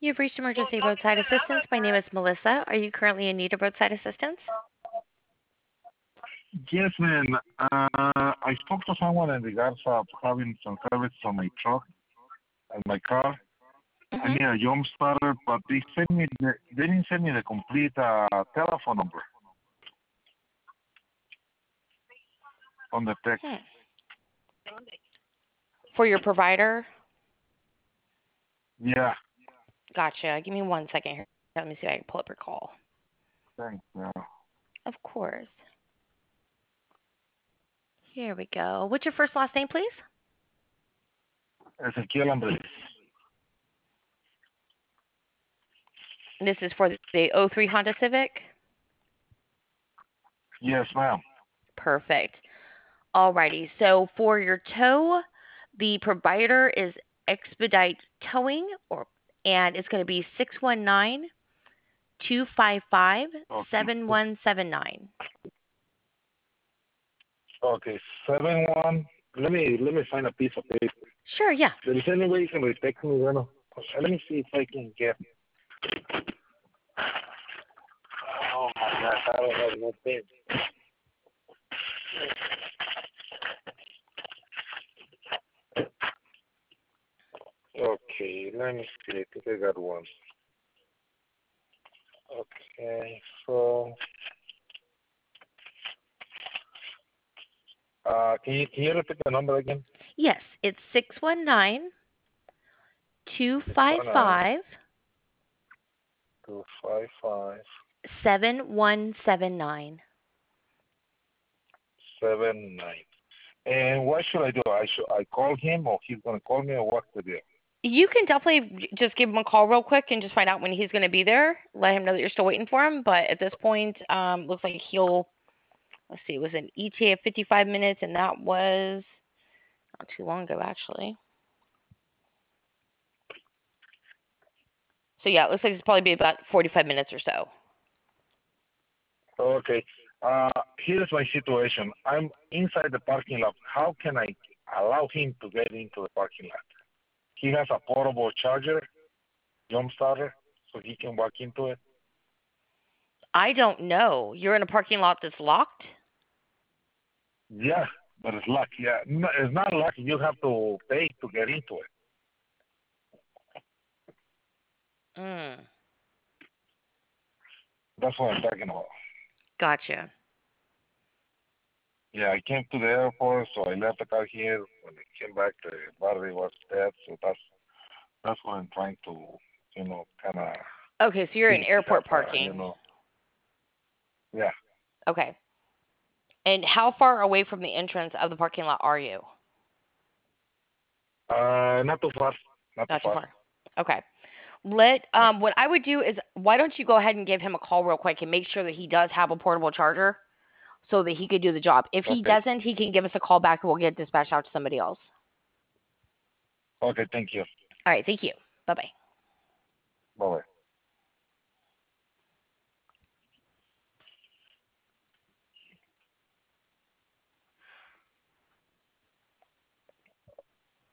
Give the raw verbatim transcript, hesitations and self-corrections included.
You've reached emergency roadside assistance. My name is Melissa. Are you currently in need of roadside assistance? Yes, ma'am. Uh, I spoke to someone in regards of having some service on my truck and my car. I Mm-hmm. need a jump starter, but they sent me the, they didn't send me the complete uh, telephone number on the text. Hmm. For your provider? Yeah, Gotcha. Give me one second here. Let me see if I can pull up your call. thanks. Yeah. Of course. Here we go. What's your first last name, please? Ezequiel Andres. This is for the oh three Honda Civic? Yes, ma'am. Perfect. Alrighty. So for your tow, the provider is Expedite Towing, or and it's going to be six one nine, two five five, Okay. seven one seven nine. Okay. Seven one. Let me let me find a piece of paper. Sure, yeah. There is any way you can respect me, bueno. Let me see if I can get. Oh my God! I don't have no pen. Okay, let me see. I think I got one. Okay, so uh, can you can you repeat the number again? Yes, it's six one nine, two Six five one nine five, two five five seven one seven nine. seven nine. And what should I do? I should I call him or he's gonna call me or what's the deal? You can definitely just give him a call real quick and just find out when he's going to be there. Let him know that you're still waiting for him. But at this point, um, looks like he'll, let's see, it was an E T A of fifty-five minutes, and that was not too long ago, actually. So yeah, it looks like it's probably be about forty-five minutes or so. Okay. Uh, here's my situation. I'm inside the parking lot. How can I allow him to get into the parking lot? He has a portable charger, jump starter, so he can walk into it. I don't know. You're in a parking lot that's locked? Yeah, but it's locked. Yeah, no, it's not locked. You have to pay to get into it. Mm, That's what I'm talking about. gotcha. Yeah, I came to the airport, so I left the car here. When I came back, the battery was dead. So that's that's what I'm trying to, you know, kind of Okay, so you're see in if he has airport a, you parking. know, yeah. Okay. And how far away from the entrance of the parking lot are you? Uh, not too far. Not too Not too far. far. Okay. Let Yeah. um what I would do is, why don't you go ahead and give him a call real quick and make sure that he does have a portable charger so that he could do the job. If he Okay. doesn't, he can give us a call back and we'll get dispatched out to somebody else. Okay. Thank you. All right, thank you. Bye bye.